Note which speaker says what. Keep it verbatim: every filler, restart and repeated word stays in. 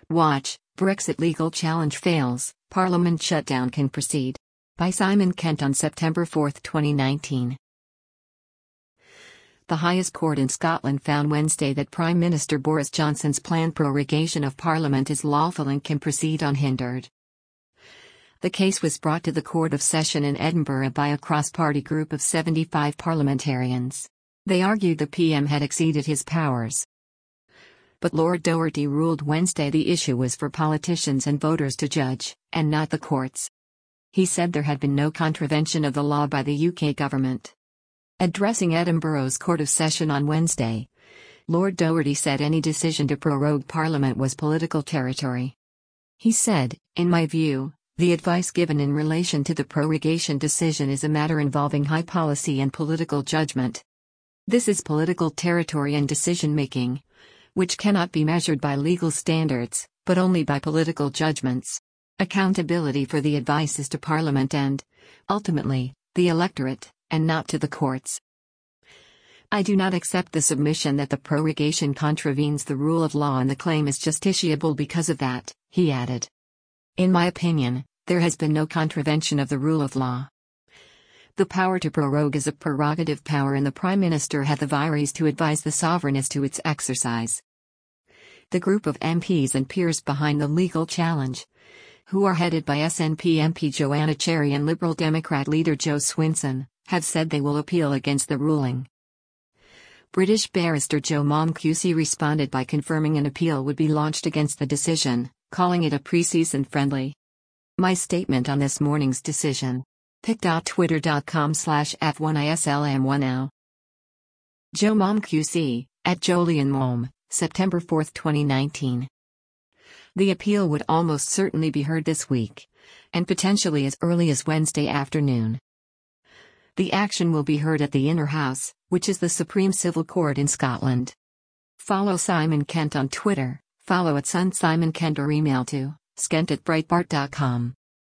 Speaker 1: Watch, Brexit legal challenge fails, Parliament shutdown can proceed. By Simon Kent on September fourth, twenty nineteen. The highest court in Scotland found Wednesday that Prime Minister Boris Johnson's planned prorogation of Parliament is lawful and can proceed unhindered. The case was brought to the Court of Session in Edinburgh by a cross-party group of seventy-five parliamentarians. They argued the P M had exceeded his powers. But Lord Doherty ruled Wednesday the issue was for politicians and voters to judge, and not the courts. He said there had been no contravention of the law by the U K government. Addressing Edinburgh's Court of Session on Wednesday, Lord Doherty said any decision to prorogue Parliament was political territory. He said, "In my view, the advice given in relation to the prorogation decision is a matter involving high policy and political judgment. This is political territory and decision-making, which cannot be measured by legal standards, but only by political judgments. Accountability for the advice is to Parliament and, ultimately, the electorate, and not to the courts. I do not accept the submission that the prorogation contravenes the rule of law and the claim is justiciable because of that," he added. "In my opinion, there has been no contravention of the rule of law. The power to prorogue is a prerogative power and the Prime Minister hath the virtues to advise the sovereign as to its exercise." The group of M Ps and peers behind the legal challenge, who are headed by S N P M P Joanna Cherry and Liberal Democrat leader Jo Swinson, have said they will appeal against the ruling. British barrister Joe Momkusi responded by confirming an appeal would be launched against the decision, calling it a pre-season friendly. "My statement on this morning's decision. pic dot twitter dot com slash F one I S L M one L. Joe Momkusi, at Jolyon Mom, September fourth, twenty nineteen. The appeal would almost certainly be heard this week, and potentially as early as Wednesday afternoon. The action will be heard at the Inner House, which is the Supreme Civil Court in Scotland. Follow Simon Kent on Twitter, follow at Son Simon Kent or email to skent at breitbart dot com.